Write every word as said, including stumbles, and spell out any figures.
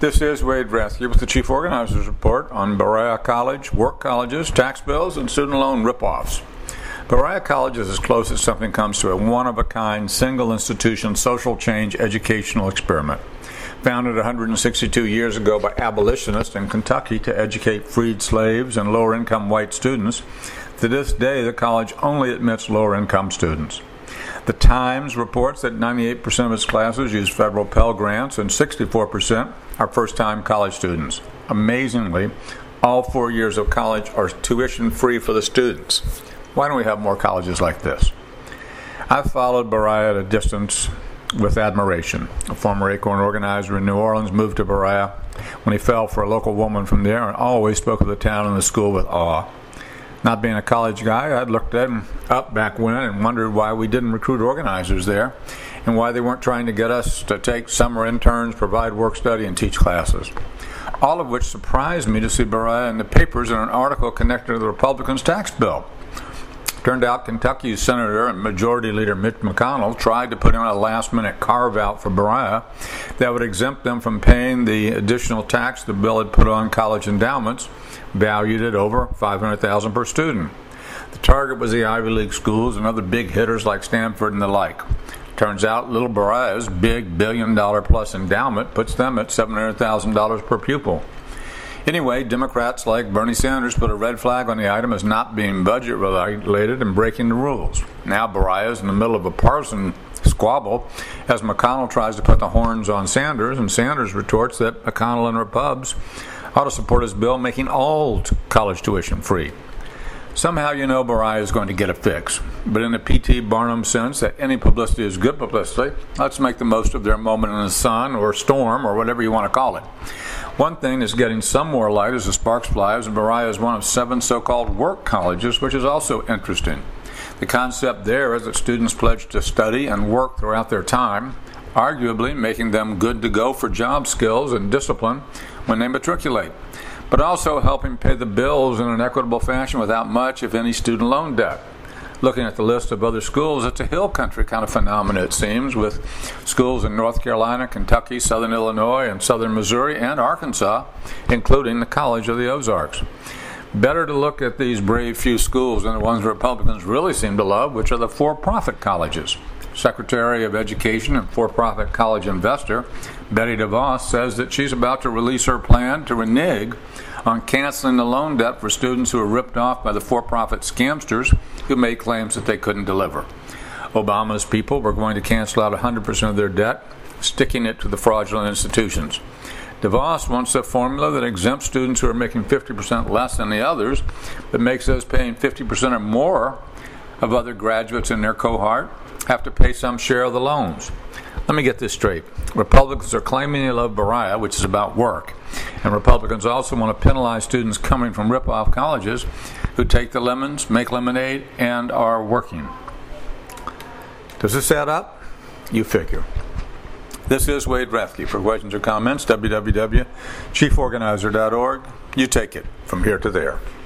This is Wade Rathke with the Chief Organizers Report on Berea College, work colleges, tax bills, and student loan ripoffs. Berea College is as close as something comes to a one-of-a-kind, single-institution, social change educational experiment. Founded one hundred sixty-two years ago by abolitionists in Kentucky to educate freed slaves and lower-income white students, to this day the college only admits lower-income students. The Times reports that ninety-eight percent of its classes use federal Pell Grants and sixty-four percent are first-time college students. Amazingly, all four years of college are tuition-free for the students. Why don't we have more colleges like this? I've followed Berea at a distance with admiration. A former Acorn organizer in New Orleans moved to Berea when he fell for a local woman from there and always spoke of the town and the school with awe. Not being a college guy, I'd looked at him up back when and wondered why we didn't recruit organizers there and why they weren't trying to get us to take summer interns, provide work study, and teach classes. All of which surprised me to see Berea in the papers in an article connected to the Republicans' tax bill. Turned out Kentucky's Senator and Majority Leader Mitch McConnell tried to put in a last-minute carve-out for Berea that would exempt them from paying the additional tax the bill had put on college endowments, valued at over five hundred thousand dollars per student. The target was the Ivy League schools and other big hitters like Stanford and the like. Turns out little Berea's big billion-dollar-plus endowment puts them at seven hundred thousand dollars per pupil. Anyway, Democrats like Bernie Sanders put a red flag on the item as not being budget-related and breaking the rules. Now Berea is in the middle of a partisan squabble as McConnell tries to put the horns on Sanders, and Sanders retorts that McConnell and Repubs ought to support his bill making all t- college tuition free. Somehow you know Berea is going to get a fix, but in the P T Barnum sense that any publicity is good publicity, let's make the most of their moment in the sun or storm or whatever you want to call it. One thing that's getting some more light as the sparks fly is Berea is one of seven so-called work colleges, which is also interesting. The concept there is that students pledge to study and work throughout their time, arguably making them good to go for job skills and discipline when they matriculate, but also helping pay the bills in an equitable fashion without much, if any, student loan debt. Looking at the list of other schools, it's a hill country kind of phenomenon, it seems, with schools in North Carolina, Kentucky, Southern Illinois, and Southern Missouri, and Arkansas, including the College of the Ozarks. Better to look at these brave few schools than the ones the Republicans really seem to love, which are the for-profit colleges. Secretary of Education and for-profit college investor Betty DeVos says that she's about to release her plan to renege on canceling the loan debt for students who were ripped off by the for-profit scamsters who made claims that they couldn't deliver. Obama's people were going to cancel out one hundred percent of their debt, sticking it to the fraudulent institutions. DeVos wants a formula that exempts students who are making fifty percent less than the others, but makes those paying fifty percent or more of other graduates in their cohort have to pay some share of the loans. Let me get this straight. Republicans are claiming they love Berea, which is about work, and Republicans also want to penalize students coming from rip-off colleges who take the lemons, make lemonade, and are working. Does this add up? You figure. This is Wade Rathke. For questions or comments, w w w dot chief organizer dot org. You take it from here to there.